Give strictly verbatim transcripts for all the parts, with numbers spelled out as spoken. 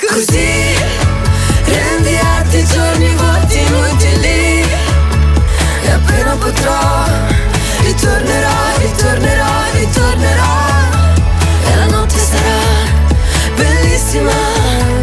Così rendi altri giorni vuoti inutili. E appena potrò ritornerò, ritornerò, ritornerò. E la notte sarà bellissima.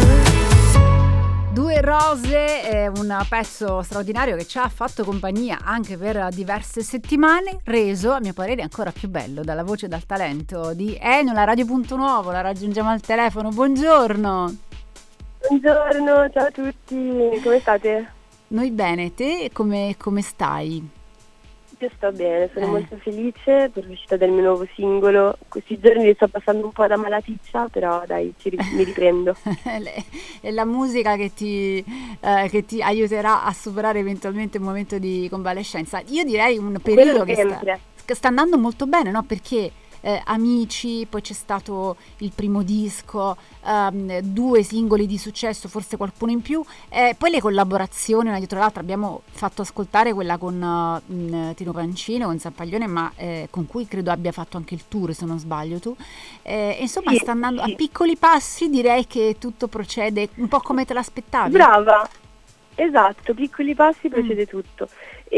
Due Rose è un pezzo straordinario che ci ha fatto compagnia anche per diverse settimane, reso a mio parere ancora più bello dalla voce e dal talento di Ennio. La Radio Punto Nuovo, la raggiungiamo al telefono. Buongiorno. Buongiorno, ciao a tutti, come state? Noi bene, te come, come stai? Io sto bene, sono Eh. molto felice per l'uscita del mio nuovo singolo. Questi giorni li sto passando un po' da malaticcia, però dai, ci ri- mi riprendo. È la musica che ti, eh, che ti aiuterà a superare eventualmente un momento di convalescenza. Io direi un periodo Quello che sta, sempre. che sta andando molto bene, no? Perché eh, Amici, poi c'è stato il primo disco, ehm, due singoli di successo, forse qualcuno in più, eh, poi le collaborazioni una dietro l'altra. Abbiamo fatto ascoltare quella con uh, mh, Tino Pancino, con Zampaglione, ma eh, con cui credo abbia fatto anche il tour, se non sbaglio tu. Eh, insomma, Sì, sta andando sì. a piccoli passi, direi che tutto procede un po' come te l'aspettavi. Brava, esatto, piccoli passi procede tutto.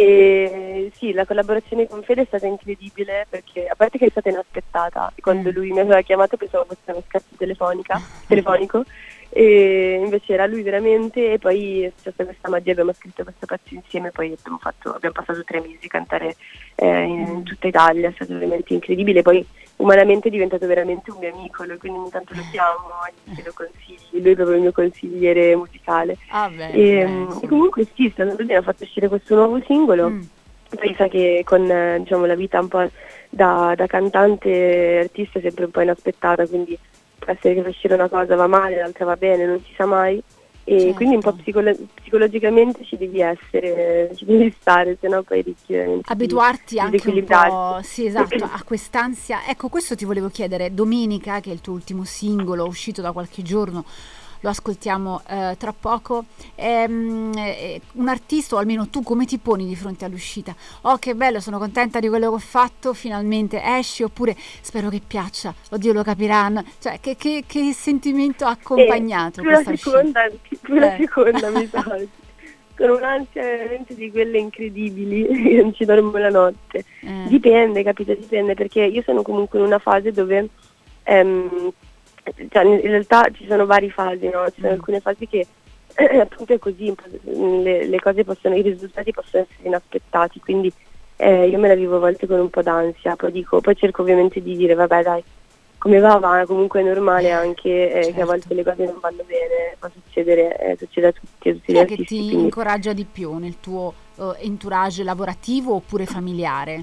E sì, la collaborazione con Fede è stata incredibile perché, a parte che è stata inaspettata, quando Mm. lui mi aveva chiamato pensavo fosse uno scherzo telefonica, telefonico, e invece era lui veramente. E poi è successa questa magia, abbiamo scritto questo pezzo insieme, poi abbiamo, fatto, abbiamo passato tre mesi a cantare eh, in tutta Italia, è stato veramente incredibile. Poi umanamente è diventato veramente un mio amico, lui, quindi ogni tanto lo chiamo, gli chiedo consigli, lui è proprio il mio consigliere musicale. Ah, bene, E, bene, e insomma. comunque sì, sta andando bene, ha fatto uscire questo nuovo singolo. Mm. Pensa che con eh, diciamo, la vita un po' da, da cantante artista è sempre un po' inaspettata, quindi può essere che fa uscire una cosa va male, l'altra va bene, non si sa mai. E Certo. quindi un po' psicolo- psicologicamente ci devi essere, ci devi stare, sennò poi rischi veramente di- Abituarti di anche un po', disequilibrarti. sì, esatto, a quest'ansia. Ecco, questo ti volevo chiedere. Domenica, che è il tuo ultimo singolo, uscito da qualche giorno, lo ascoltiamo eh, tra poco. Ehm, eh, un artista, o almeno tu, come ti poni di fronte all'uscita? Oh, che bello, sono contenta di quello che ho fatto, finalmente esci, oppure spero che piaccia, oddio, lo capiranno. Cioè, che, che, che sentimento ha accompagnato Eh, più la questa uscita? seconda, più la Eh. seconda mi sa. Con un'ansia veramente di quelle incredibili, io non ci dormo la notte. Eh. Dipende, capito? Dipende, perché io sono comunque in una fase dove, ehm, cioè in realtà ci sono varie fasi, no? Ci sono Mm. alcune fasi che eh, appunto è così, le, le cose possono, i risultati possono essere inaspettati, quindi eh, io me la vivo a volte con un po' d'ansia, poi dico, poi cerco ovviamente di dire, vabbè dai, come va va, comunque è normale anche eh, Certo. che a volte le cose non vanno bene, può succedere, eh, succede a tutti, a tutti Chi gli è che artisti, ti quindi incoraggia di più nel tuo eh, entourage lavorativo oppure familiare?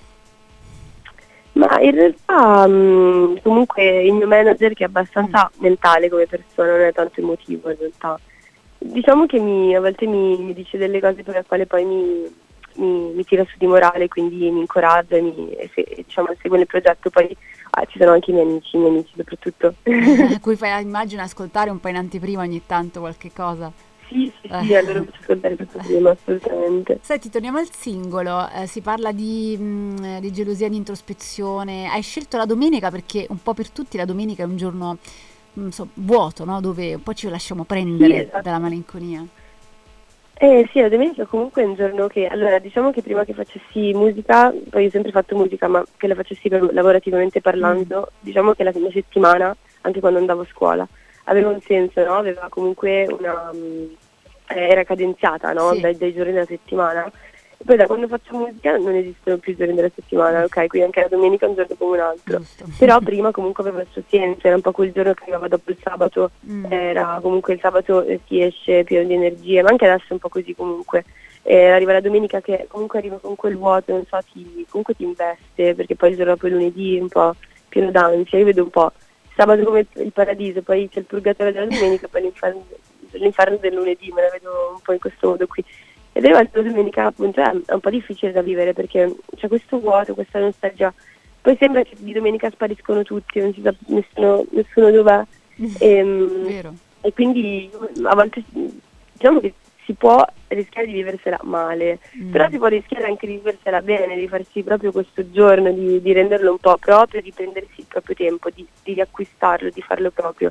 ma in realtà mh, comunque il mio manager, che è abbastanza mentale come persona, non è tanto emotivo in realtà, diciamo che mi, a volte mi, mi dice delle cose per le quali poi mi, mi, mi tira su di morale, quindi mi incoraggia e, mi, e se, e, diciamo, segue nel progetto. Poi ah, ci sono anche i miei amici, i miei amici soprattutto. A cui fai, immagino, ascoltare un po' in anteprima ogni tanto qualche cosa. Sì, sì, sì, Eh. allora posso ascoltare questo prima, assolutamente. Senti, torniamo al singolo, eh, si parla di, mh, di gelosia, di introspezione. Hai scelto la domenica perché un po' per tutti la domenica è un giorno non so, vuoto, no? Dove un po' ci lasciamo prendere Sì, esatto. dalla malinconia. Eh sì, la domenica comunque è un giorno che, allora diciamo che prima che facessi musica, poi io ho sempre fatto musica, ma che la facessi per- lavorativamente parlando, diciamo che la mia settimana, anche quando andavo a scuola, aveva un senso, no? Aveva comunque una... mh, eh, era cadenziata, no? Sì. Dai, dai giorni della settimana. E poi da quando faccio musica non esistono più i giorni della settimana, ok? Quindi anche la domenica è un giorno come un altro. Giusto. Però prima comunque aveva il suo senso, era un po' quel giorno che arrivava dopo il sabato, Mm. era comunque il sabato eh, si esce pieno di energie, ma anche adesso è un po' così comunque. Eh, arriva la domenica che comunque arriva con quel vuoto, non so, ti, comunque ti investe, perché poi il giorno dopo il lunedì è un po' pieno d'ansia. Io vedo un po' sabato come il paradiso, poi c'è il purgatorio della domenica, poi l'inferno, l'inferno del lunedì, me la vedo un po' in questo modo qui. Ed è la domenica appunto è un po' difficile da vivere perché c'è questo vuoto, questa nostalgia. Poi sembra che di domenica spariscono tutti, non si sa nessuno, nessuno dov'è. E, Vero. e quindi a volte diciamo che si può rischiare di viversela male, Mm. però si può rischiare anche di viversela bene, di farsi proprio questo giorno, di, di renderlo un po' proprio, di prendersi il proprio tempo, di, di riacquistarlo, di farlo proprio.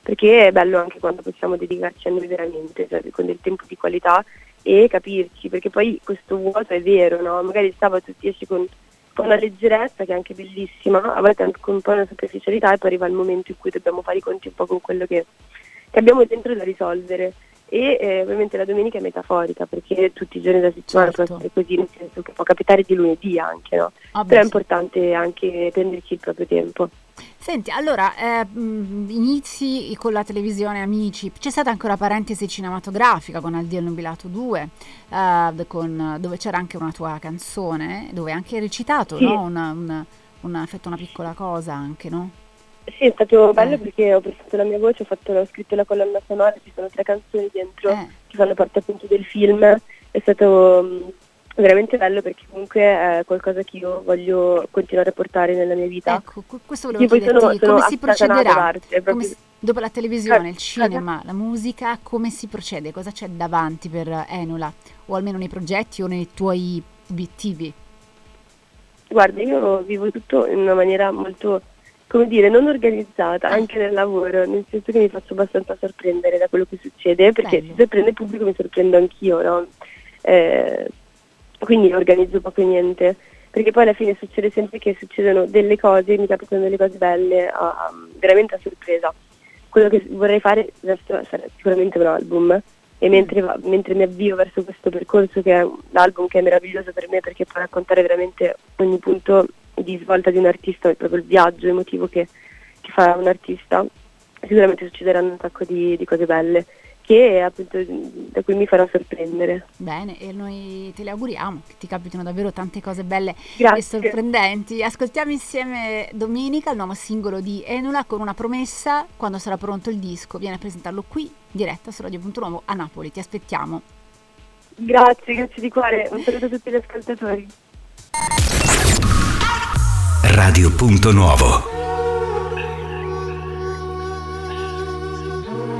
perché è bello anche quando possiamo dedicarci a noi veramente, cioè con del tempo di qualità e capirci, perché poi questo vuoto è vero, no? Magari il sabato ti esci con un po' una leggerezza che è anche bellissima, a volte anche con un po' una superficialità, e poi arriva il momento in cui dobbiamo fare i conti un po' con quello che, che abbiamo dentro da risolvere. E eh, ovviamente la domenica è metaforica, perché tutti i giorni della settimana Certo. sono essere così, nel senso che può capitare di lunedì anche, no? Ah, beh, Però è sì. importante anche prenderci il proprio tempo. Senti, allora, eh, mh, inizi con la televisione Amici, c'è stata anche una parentesi cinematografica con Al Dio il nubilato due, eh, con, dove c'era anche una tua canzone, dove hai anche recitato, Sì. no? Una, una, una, fatto una piccola cosa anche, no? Sì, è stato bello Eh. perché ho prestato la mia voce, ho, fatto, ho scritto la colonna sonora, ci sono tre canzoni dentro Eh. che fanno parte appunto del film. È stato mh, veramente bello, perché comunque è qualcosa che io voglio continuare a portare nella mia vita. Ecco, que- questo volevo Sì, poi chiederti, sono- sono come si appassionata procederà? d'arte, è Come proprio- si- dopo la televisione, il Cosa? cinema, la musica, come si procede? Cosa c'è davanti per Enula? O almeno nei progetti o nei tuoi obiettivi? Guarda, io vivo tutto in una maniera molto, come dire, non organizzata, anche nel lavoro, nel senso che mi faccio abbastanza sorprendere da quello che succede, perché Bello. se sorprende il pubblico mi sorprendo anch'io, no? Eh, quindi organizzo poco e niente, perché poi alla fine succede sempre che succedono delle cose, mi capitano delle cose belle, a- a- veramente a sorpresa. Quello che vorrei fare adesso sarà sicuramente un album, e mentre, va- mentre mi avvio verso questo percorso, che è un album che è meraviglioso per me, perché può raccontare veramente ogni punto di svolta di un artista, è proprio il viaggio emotivo che, che fa un artista, sicuramente succederanno un sacco di, di cose belle, che appunto da cui mi farà sorprendere. Bene, e noi te le auguriamo che ti capitino davvero tante cose belle Grazie. e sorprendenti. Ascoltiamo insieme Domenica, il nuovo singolo di Enula, con una promessa: quando sarà pronto il disco viene a presentarlo qui in diretta su Radio Punto Nuovo a Napoli. Ti aspettiamo. Grazie, grazie di cuore, un saluto a tutti gli ascoltatori. Radio Punto Nuovo.